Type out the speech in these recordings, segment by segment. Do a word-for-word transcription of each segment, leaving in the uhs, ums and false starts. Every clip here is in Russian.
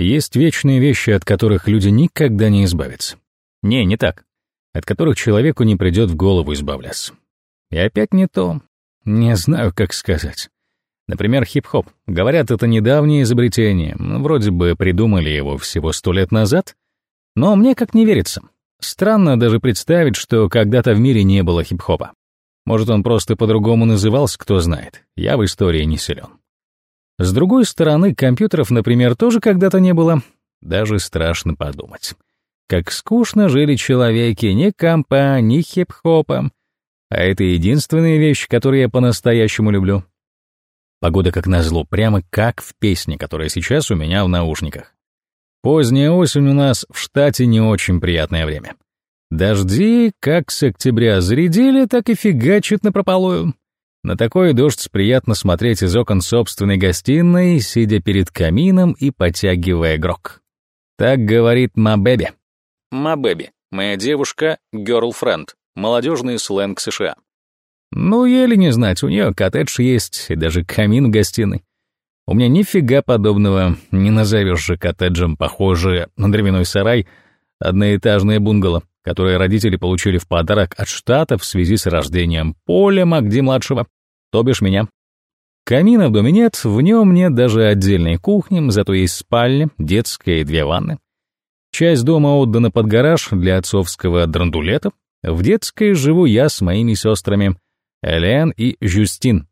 Есть вечные вещи, от которых люди никогда не избавятся. Не, не так. От которых человеку не придет в голову избавляться. И опять не то. Не знаю, как сказать. Например, хип-хоп. Говорят, это недавнее изобретение. Вроде бы придумали его всего сто лет назад. Но мне как не верится. Странно даже представить, что когда-то в мире не было хип-хопа. Может, он просто по-другому назывался, кто знает. Я в истории не силен. С другой стороны, компьютеров, например, тоже когда-то не было. Даже страшно подумать. Как скучно жили человеки, ни компа, ни хип-хопа. А это единственная вещь, которую я по-настоящему люблю. Погода как назло, прямо как в песне, которая сейчас у меня в наушниках. Поздняя осень у нас в штате не очень приятное время. Дожди, как с октября зарядили, так и фигачат напропалую. На такой дождь приятно смотреть из окон собственной гостиной, сидя перед камином и потягивая грог. Так говорит «my baby». «My baby» — моя девушка, girlfriend, молодежный сленг США. Ну, еле не знать, у нее коттедж есть и даже камин в гостиной. У меня нифига подобного, не назовешь же коттеджем, похоже на дровяной сарай, одноэтажное бунгало, которое родители получили в подарок от штата в связи с рождением Поля Макди-младшего, то бишь меня. Камина в доме нет, в нем нет даже отдельной кухни, зато есть спальня, детская и две ванны. Часть дома отдана под гараж для отцовского драндулета. В детской живу я с моими сестрами Элен и Жюстин.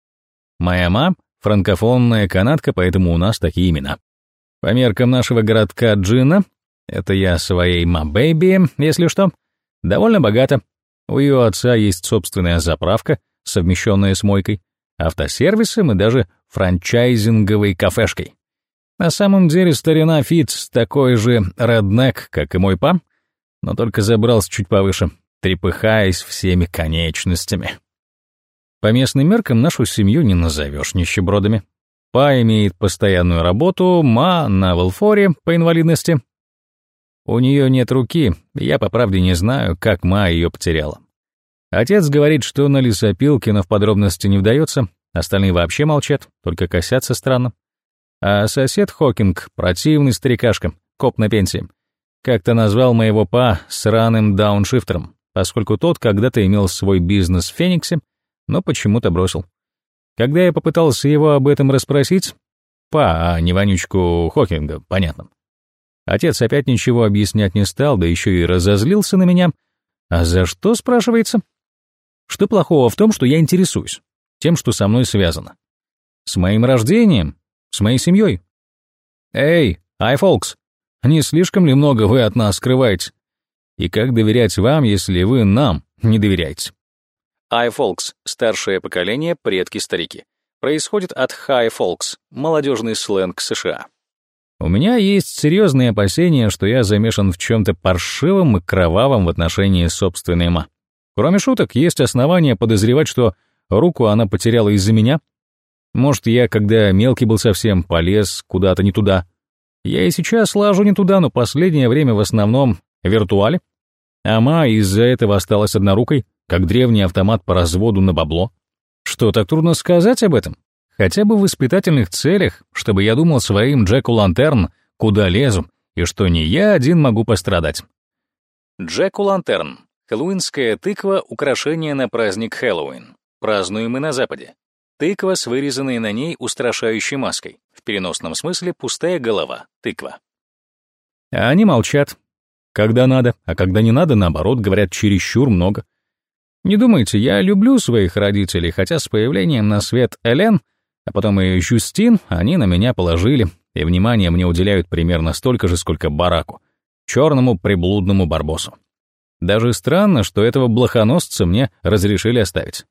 Моя мама — франкофонная канадка, поэтому у нас такие имена. По меркам нашего городка Джина, это я своей ма-бэйби, если что, довольно богата. У ее отца есть собственная заправка, совмещенная с мойкой, автосервисом и даже франчайзинговой кафешкой. На самом деле старина Фитц такой же реднек, как и мой па, но только забрался чуть повыше, трепыхаясь всеми конечностями. По местным меркам нашу семью не назовешь нищебродами. Па имеет постоянную работу, ма на велфоре по инвалидности. У нее нет руки, я по правде не знаю, как ма ее потеряла. Отец говорит, что на лесопилке, но в подробности не вдается, остальные вообще молчат, только косятся странно. А сосед Хокинг, противный старикашка, коп на пенсии, как-то назвал моего па сраным дауншифтером, поскольку тот когда-то имел свой бизнес в Фениксе, но почему-то бросил. Когда я попытался его об этом расспросить, па, а не вонючку Хокинга, понятно. Отец опять ничего объяснять не стал, да еще и разозлился на меня. А за что, спрашивается? Что плохого в том, что я интересуюсь тем, что со мной связано? С моим рождением? С моей семьей? Эй, ай, фолкс, не слишком ли много вы от нас скрываете? И как доверять вам, если вы нам не доверяете? Ай, фолкс, старшее поколение, предки-старики. Происходит от хай, фолкс, молодежный сленг США. У меня есть серьезные опасения, что я замешан в чем-то паршивом и кровавом в отношении собственной ма. Кроме шуток, есть основания подозревать, что руку она потеряла из-за меня. Может, я, когда мелкий был совсем, полез куда-то не туда. Я и сейчас лажу не туда, но последнее время в основном в виртуале. А ма из-за этого осталась однорукой, как древний автомат по разводу на бабло. Что, так трудно сказать об этом? Хотя бы в воспитательных целях, чтобы я думал своим Джеку-лантерн, куда лезу, и что не я один могу пострадать. Джеку-лантерн. Хэллоуинская тыква — украшение на праздник Хэллоуин. Празднуем и на Западе. Тыква с вырезанной на ней устрашающей маской. В переносном смысле пустая голова, тыква. А они молчат. Когда надо, а когда не надо, наоборот, говорят чересчур много. Не думайте, я люблю своих родителей, хотя с появлением на свет Элен, а потом и Жюстин, они на меня положили, и внимание мне уделяют примерно столько же, сколько Бараку, черному приблудному барбосу. Даже странно, что этого блохоносца мне разрешили оставить.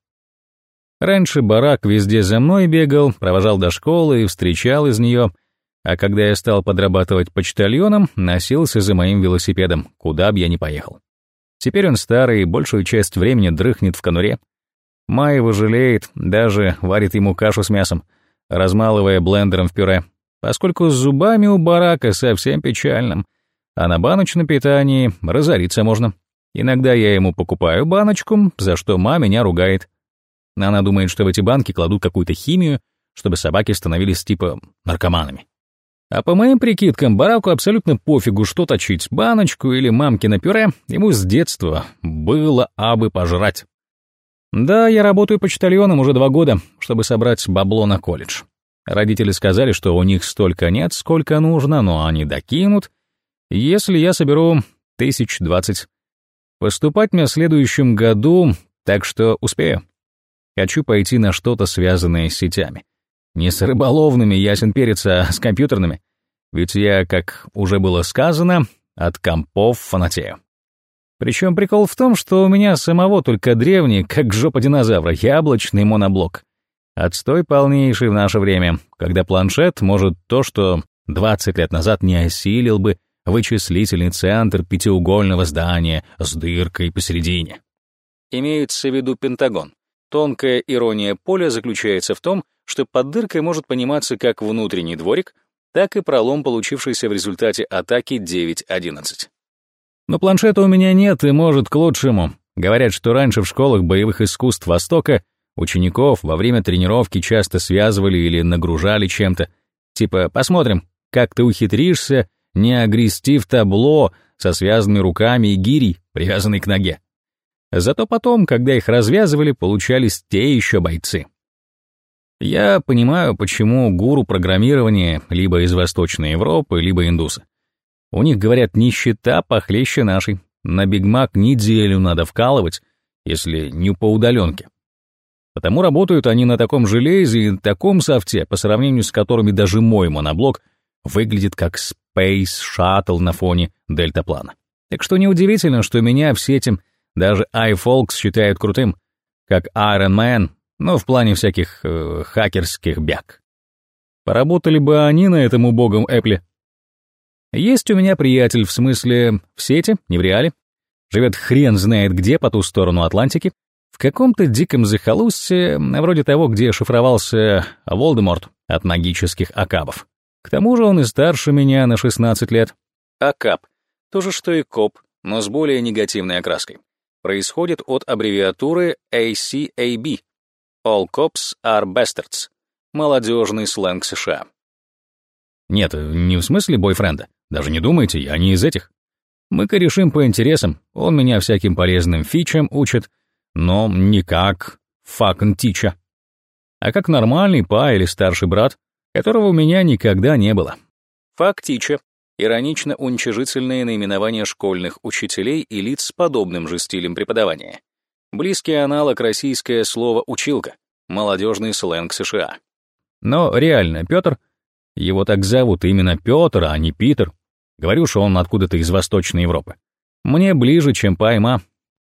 Раньше Барак везде за мной бегал, провожал до школы и встречал из нее, а когда я стал подрабатывать почтальоном, носился за моим велосипедом, куда б я ни поехал. Теперь он старый и большую часть времени дрыхнет в конуре. Ма его жалеет, даже варит ему кашу с мясом, размалывая блендером в пюре, поскольку с зубами у Барака совсем печально, а на баночном питании разориться можно. Иногда я ему покупаю баночку, за что ма меня ругает. Она думает, что в эти банки кладут какую-то химию, чтобы собаки становились типа наркоманами. А по моим прикидкам, Бараку абсолютно пофигу, что точить, баночку или мамкино пюре, ему с детства было абы пожрать. Да, я работаю почтальоном уже два года, чтобы собрать бабло на колледж. Родители сказали, что у них столько нет, сколько нужно, но они докинут, если я соберу тысяч двадцать. Поступать мне в следующем году, так что успею. Хочу пойти на что-то, связанное с сетями. Не с рыболовными, ясен перец, а с компьютерными. Ведь я, как уже было сказано, от компов фанатею. Причем прикол в том, что у меня самого только древний, как жопа динозавра, яблочный моноблок. Отстой полнейший в наше время, когда планшет может то, что двадцать лет назад не осилил бы вычислительный центр пятиугольного здания с дыркой посередине. Имеется в виду Пентагон. Тонкая ирония поля заключается в том, что под дыркой может пониматься как внутренний дворик, так и пролом, получившийся в результате атаки девять одиннадцать. Но планшета у меня нет, и может к лучшему. Говорят, что раньше в школах боевых искусств Востока учеников во время тренировки часто связывали или нагружали чем-то. Типа, посмотрим, как ты ухитришься не огрести в табло со связанными руками и гирей, привязанной к ноге. Зато потом, когда их развязывали, получались те еще бойцы. Я понимаю, почему гуру программирования либо из Восточной Европы, либо индусы. У них, говорят, нищета похлеще нашей. На Биг Мак неделю надо вкалывать, если не по удаленке. Потому работают они на таком железе и таком софте, по сравнению с которыми даже мой моноблок выглядит как Space Shuttle на фоне дельтаплана. Так что неудивительно, что меня в сети даже iFolks считают крутым, как Iron Man, но в плане всяких э, хакерских бяг. Поработали бы они на этом убогом Эппле. Есть у меня приятель, в смысле в сети, не в реале, живет хрен знает где по ту сторону Атлантики, в каком-то диком захолустье, вроде того, где шифровался Волдеморт от магических акабов. К тому же он и старше меня на шестнадцать лет. Акаб — то же, что и коп, но с более негативной окраской. Происходит от аббревиатуры эй си эй би — All Cops are Bastards, молодежный сленг США. Нет, не в смысле бойфренда, даже не думайте, я не из этих. Мы корешим по интересам, он меня всяким полезным фичам учит, но не как fucking teacher, а как нормальный па или старший брат, которого у меня никогда не было. Fuck teacher — иронично-уничижительное наименование школьных учителей и лиц с подобным же стилем преподавания. Близкий аналог российское слово «училка», молодежный сленг США. Но реально, Петр, его так зовут именно Петр, а не Питер. Говорю, что он откуда-то из Восточной Европы. Мне ближе, чем па и ма.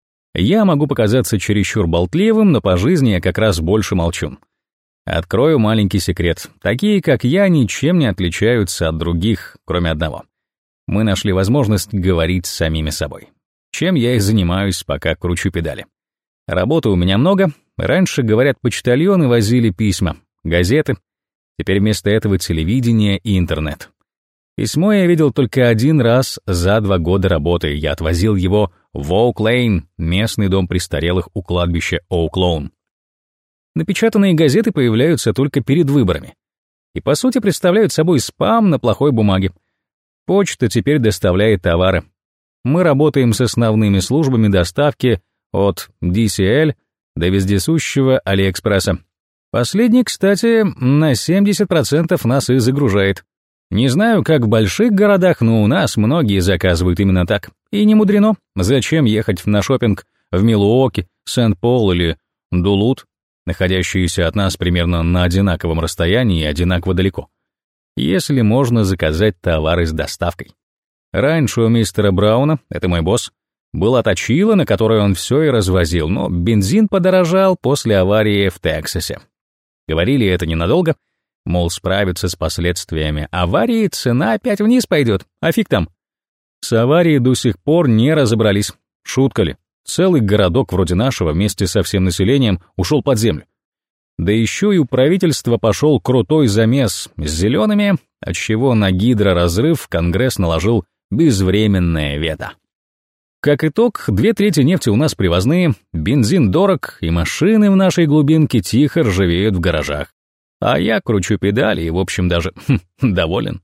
Я могу показаться чересчур болтливым, но по жизни я как раз больше молчун. Открою маленький секрет. Такие, как я, ничем не отличаются от других, кроме одного. Мы нашли возможность говорить с самими собой. Чем я и занимаюсь, пока кручу педали. Работы у меня много. Раньше, говорят, почтальоны возили письма, газеты. Теперь вместо этого телевидение и интернет. Письмо я видел только один раз за два года работы. Я отвозил его в Оук-Лейн, местный дом престарелых у кладбища Оук-Лоун. Напечатанные газеты появляются только перед выборами. И, по сути, представляют собой спам на плохой бумаге. Почта теперь доставляет товары. Мы работаем с основными службами доставки от ди си эл до вездесущего Алиэкспресса. Последний, кстати, на семьдесят процентов нас и загружает. Не знаю, как в больших городах, но у нас многие заказывают именно так. И не мудрено. Зачем ехать на шопинг в Милуоки, Сент-Пол или Дулут, находящиеся от нас примерно на одинаковом расстоянии и одинаково далеко, если можно заказать товары с доставкой. Раньше у мистера Брауна, это мой босс, была точила, на которой он все и развозил, но бензин подорожал после аварии в Тексасе. Говорили это ненадолго, мол, справиться с последствиями аварии, цена опять вниз пойдет, а фиг там. С аварией до сих пор не разобрались. Шутка ли? Целый городок вроде нашего вместе со всем населением ушел под землю. Да еще и у правительства пошел крутой замес с зелеными, отчего на гидроразрыв Конгресс наложил безвременное вето. Как итог, две трети нефти у нас привозные, бензин дорог, и машины в нашей глубинке тихо ржавеют в гаражах. А я кручу педали и, в общем, даже хм, доволен.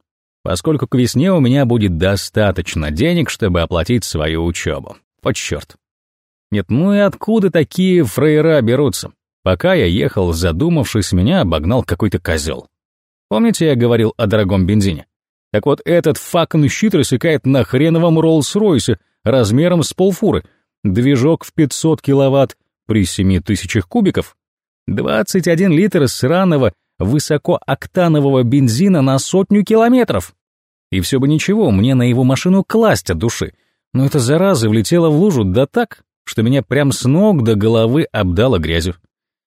поскольку к весне у меня будет достаточно денег, чтобы оплатить свою учебу. Вот черт. Нет, ну и откуда такие фраера берутся? Пока я ехал, задумавшись, меня обогнал какой-то козел. Помните, я говорил о дорогом бензине? Так вот, этот факин щит рассекает на хреновом Роллс-Ройсе размером с полфуры, движок в пятьсот киловатт при семи тысячах кубиков, двадцать один литр сраного высокооктанового бензина на сотню километров. И все бы ничего, мне на его машину класть от души, но эта зараза влетела в лужу да так, что меня прям с ног до головы обдало грязью.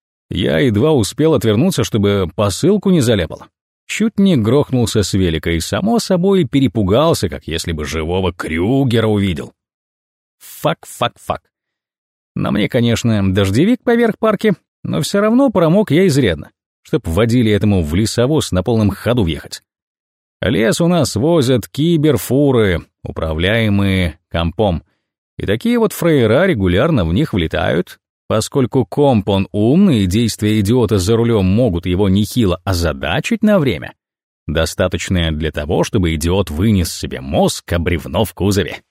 Я едва успел отвернуться, чтобы посылку не заляпало. Чуть не грохнулся с велика и, само собой, перепугался, как если бы живого Крюгера увидел. Фак, фак, фак. На мне, конечно, дождевик поверх парки, но все равно промок я изрядно, чтоб водили этому в лесовоз на полном ходу въехать. Лес у нас возят киберфуры, управляемые компом, и такие вот фраера регулярно в них влетают. Поскольку комп он умный и действия идиота за рулем могут его нехило озадачить на время, достаточное для того, чтобы идиот вынес себе мозг, а бревно в кузове.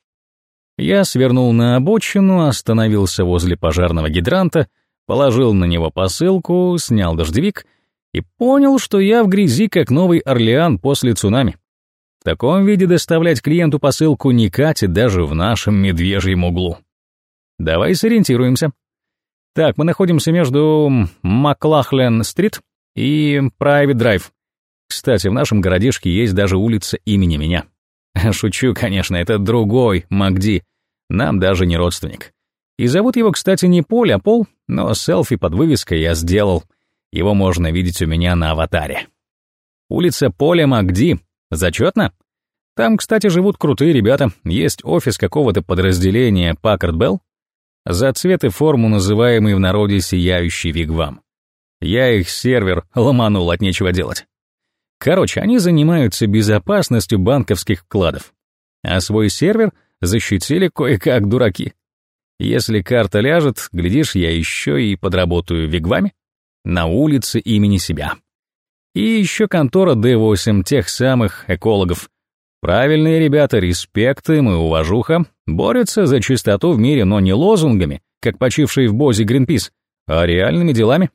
Я свернул на обочину, остановился возле пожарного гидранта, положил на него посылку, снял дождевик и понял, что я в грязи, как Новый Орлеан после цунами. В таком виде доставлять клиенту посылку не катит даже в нашем медвежьем углу. Давай сориентируемся. Так, мы находимся между Маклахлен-стрит и Прайвет-драйв. Кстати, в нашем городишке есть даже улица имени меня. Шучу, конечно, это другой Макди, нам даже не родственник. И зовут его, кстати, не Поль, а Пол, но селфи под вывеской я сделал. Его можно видеть у меня на аватаре. Улица Поля Макди. Зачетно? Там, кстати, живут крутые ребята. Есть офис какого-то подразделения Packard Bell. За цвет и форму называемый в народе «сияющий вигвам». Я их сервер ломанул от нечего делать. Короче, они занимаются безопасностью банковских вкладов, а свой сервер защитили кое-как дураки. Если карта ляжет, глядишь, я еще и подработаю в вигваме на улице имени себя. И еще контора дэ восемь, тех самых экологов. Правильные ребята, респект им и уважуха, борются за чистоту в мире, но не лозунгами, как почивший в Бозе Гринпис, а реальными делами.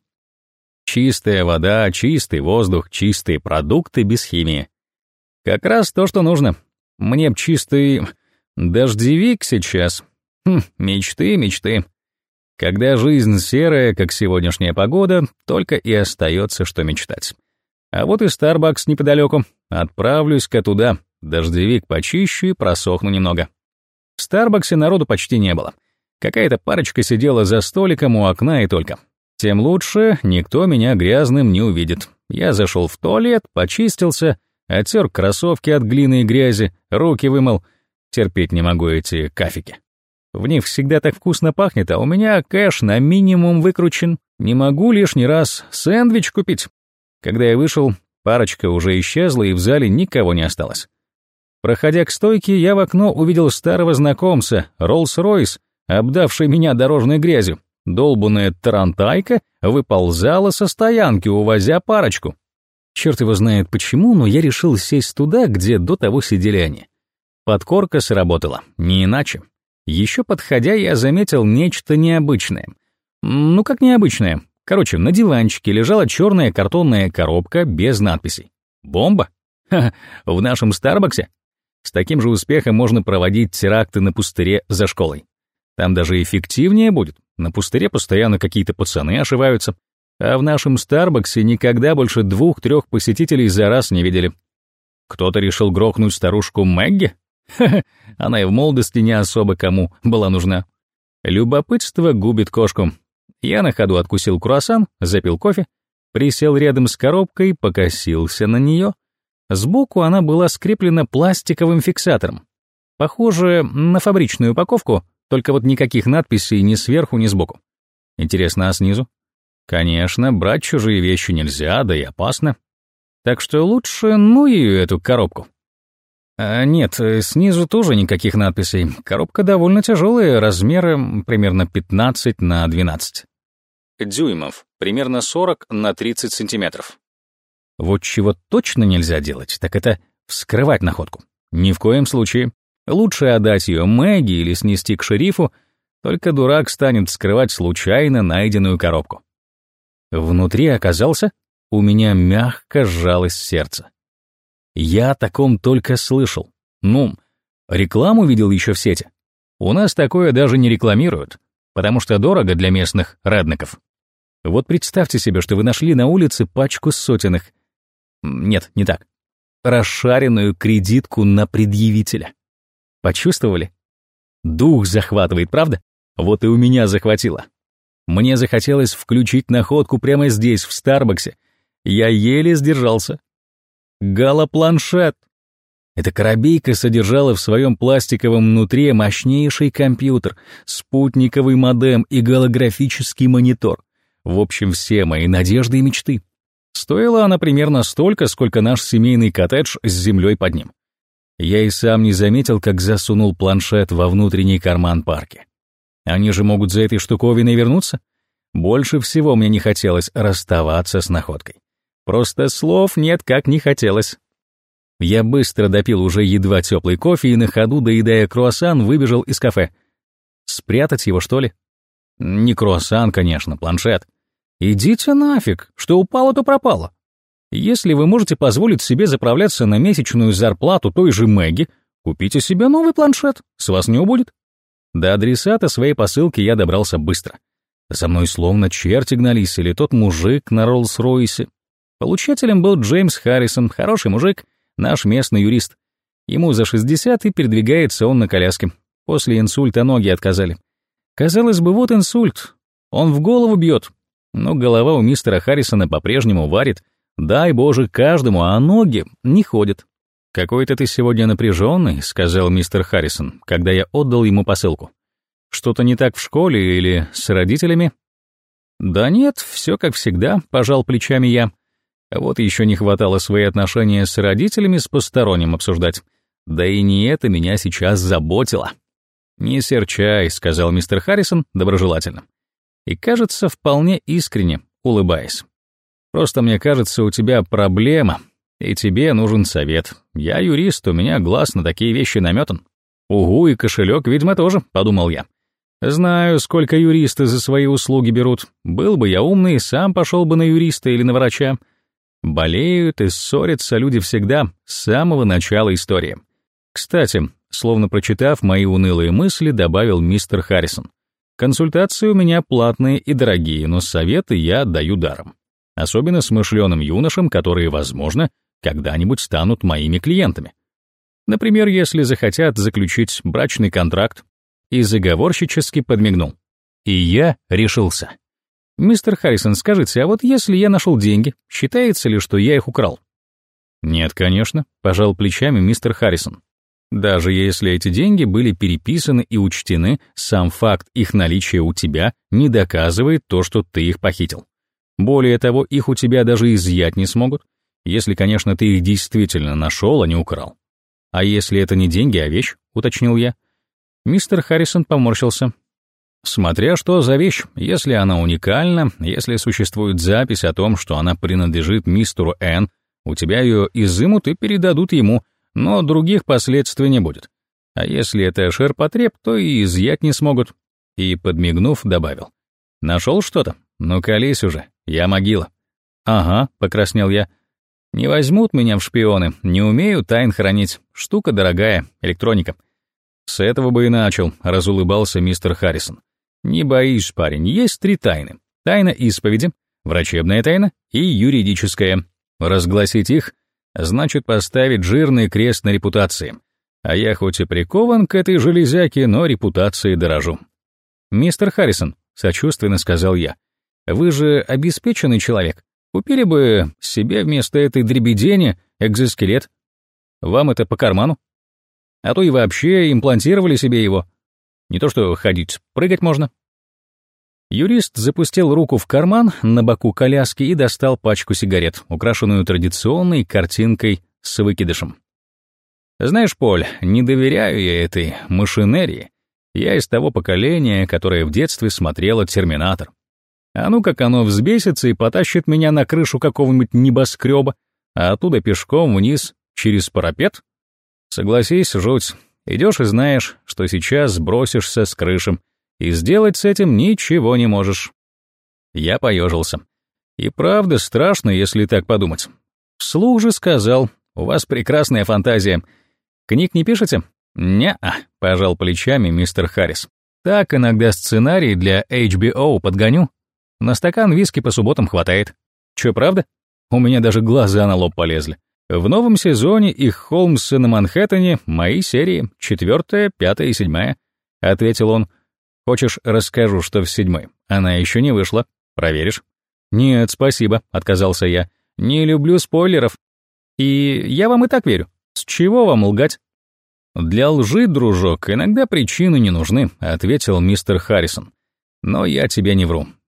Чистая вода, чистый воздух, чистые продукты без химии. Как раз то, что нужно. Мне б чистый дождевик сейчас. Хм, мечты, мечты. Когда жизнь серая, как сегодняшняя погода, только и остается, что мечтать. А вот и Starbucks неподалеку. Отправлюсь-ка туда. Дождевик почищу и просохну немного. В Старбаксе народу почти не было. Какая-то парочка сидела за столиком у окна и только. Тем лучше, никто меня грязным не увидит. Я зашел в туалет, почистился, оттер кроссовки от глины и грязи, руки вымыл. Терпеть не могу эти кафики. В них всегда так вкусно пахнет, а у меня кэш на минимум выкручен. Не могу лишний раз сэндвич купить. Когда я вышел, парочка уже исчезла, и в зале никого не осталось. Проходя к стойке, я в окно увидел старого знакомца, Роллс-Ройс, обдавший меня дорожной грязью. Долбанная тарантайка выползала со стоянки, увозя парочку. Черт его знает почему, но я решил сесть туда, где до того сидели они. Подкорка сработала, не иначе. Еще подходя, я заметил нечто необычное. Ну как необычное? Короче, на диванчике лежала черная картонная коробка без надписей. Бомба? Ха-ха, в нашем Старбаксе? С таким же успехом можно проводить теракты на пустыре за школой. Там даже эффективнее будет. На пустыре постоянно какие-то пацаны ошиваются. А в нашем Старбаксе никогда больше двух-трех посетителей за раз не видели. Кто-то решил грохнуть старушку Мэгги? Ха-ха, она и в молодости не особо кому была нужна. Любопытство губит кошку. Я на ходу откусил круассан, запил кофе, присел рядом с коробкой, покосился на нее. Сбоку она была скреплена пластиковым фиксатором. Похоже на фабричную упаковку, только вот никаких надписей ни сверху, ни сбоку. Интересно, а снизу? Конечно, брать чужие вещи нельзя, да и опасно. Так что лучше ну ее эту коробку. А нет, снизу тоже никаких надписей. Коробка довольно тяжелая, размером примерно пятнадцать на двенадцать. Дюймов, примерно сорок на тридцать сантиметров. Вот чего точно нельзя делать, так это Вскрывать находку. Ни в коем случае. Лучше отдать ее Мэгги или снести к шерифу, только дурак станет вскрывать случайно найденную коробку. Внутри оказался, у меня мягко сжалось сердце. Я о таком только слышал. Ну, рекламу видел еще в сети. У нас такое даже не рекламируют, потому что дорого для местных радников. Вот представьте себе, что вы нашли на улице пачку сотенных. Нет, не так. Расшаренную кредитку на предъявителя. Почувствовали? Дух захватывает, правда? Вот и у меня захватило. Мне захотелось включить находку прямо здесь, в Старбаксе. Я еле сдержался. Галопланшет. Эта коробейка содержала в своем пластиковом внутри мощнейший компьютер, спутниковый модем и голографический монитор. В общем, все мои надежды и мечты. Стоила она примерно столько, сколько наш семейный коттедж с землей под ним. Я и сам не заметил, как засунул планшет во внутренний карман парки. Они же могут за этой штуковиной вернуться? Больше всего мне не хотелось расставаться с находкой. Просто слов нет, как не хотелось. Я быстро допил уже едва теплый кофе и на ходу, доедая круассан, выбежал из кафе. Спрятать его, что ли? Не круассан, конечно, планшет. Идите нафиг, что упало, то пропало. Если вы можете позволить себе заправляться на месячную зарплату той же Мэгги, купите себе новый планшет, с вас не убудет. До адресата своей посылки я добрался быстро. За мной словно черти гнались, или тот мужик на Роллс-Ройсе. Получателем был Джеймс Харрисон, хороший мужик, наш местный юрист. Ему за шестьдесят, и передвигается он на коляске. После инсульта ноги отказали. Казалось бы, вот инсульт. Он в голову бьет. Но голова у мистера Харрисона по-прежнему варит. Дай Боже каждому, а ноги не ходят. «Какой-то ты сегодня напряженный», — сказал мистер Харрисон, когда я отдал ему посылку. «Что-то не так в школе или с родителями?» «Да нет, все как всегда», — пожал плечами я. Вот еще не хватало свои отношения с родителями с посторонним обсуждать. Да и не это меня сейчас заботило. «Не серчай», — сказал мистер Харрисон доброжелательно. И, кажется, вполне искренне, улыбаясь. «Просто мне кажется, у тебя проблема, и тебе нужен совет. Я юрист, у меня глаз на такие вещи наметан». «Угу, и кошелек, видимо, тоже», — подумал я. «Знаю, сколько юристы за свои услуги берут. Был бы я умный, сам пошел бы на юриста или на врача». Болеют и ссорятся люди всегда, с самого начала истории. Кстати, словно прочитав мои унылые мысли, добавил мистер Харрисон. Консультации у меня платные и дорогие, но советы я отдаю даром. Особенно смышленым юношам, которые, возможно, когда-нибудь станут моими клиентами. Например, если захотят заключить брачный контракт. И заговорщически подмигнул. И я решился. «Мистер Харрисон, скажите, а вот если я нашел деньги, считается ли, что я их украл?» «Нет, конечно», — пожал плечами мистер Харрисон. «Даже если эти деньги были переписаны и учтены, сам факт их наличия у тебя не доказывает то, что ты их похитил. Более того, их у тебя даже изъять не смогут, если, конечно, ты их действительно нашел, а не украл». «А если это не деньги, а вещь?» — уточнил я. Мистер Харрисон поморщился. «Смотря что за вещь, если она уникальна, если существует запись о том, что она принадлежит мистеру Н, у тебя ее изымут и передадут ему, но других последствий не будет. А если это ширпотреб, то и изъять не смогут». И, подмигнув, добавил. «Нашел что-то? Ну, колись уже, я могила». «Ага», — покраснел я. «Не возьмут меня в шпионы, не умею тайн хранить, штука дорогая, электроника». «С этого бы и начал», — разулыбался мистер Харрисон. «Не боись, парень, есть три тайны. Тайна исповеди, врачебная тайна и юридическая. Разгласить их значит поставить жирный крест на репутации. А я хоть и прикован к этой железяке, но репутацией дорожу». «Мистер Харрисон», — сочувственно сказал я, — «вы же обеспеченный человек. Купили бы себе вместо этой дребедени экзоскелет. Вам это по карману? А то и вообще имплантировали себе его. Не то что ходить, прыгать можно». Юрист запустил руку в карман на боку коляски и достал пачку сигарет, украшенную традиционной картинкой с выкидышем. «Знаешь, Поль, не доверяю я этой машинерии. Я из того поколения, которое в детстве смотрело «Терминатор». А ну как оно взбесится и потащит меня на крышу какого-нибудь небоскреба, а оттуда пешком вниз Через парапет? Согласись, жуть. Идешь и знаешь, что сейчас сбросишься с крыши, и сделать с этим ничего не можешь. Я поежился. И правда страшно, если так подумать. Вслух же сказал: у вас прекрасная фантазия. Книг не пишете? Не-а, пожал плечами мистер Харрис. Так иногда сценарий для эйч би о подгоню. На стакан виски по субботам хватает. Чё, правда? У меня даже глаза на лоб полезли. В новом сезоне их Холмсы на Манхэттене мои серии, четвертая, пятая и седьмая, ответил он. Хочешь, расскажу, что в седьмой? Она еще не вышла. Проверишь? Нет, спасибо, отказался я. Не люблю спойлеров. И я вам и так верю. С чего вам лгать? Для лжи, дружок, иногда причины не нужны, ответил мистер Харрисон. Но я тебе не вру.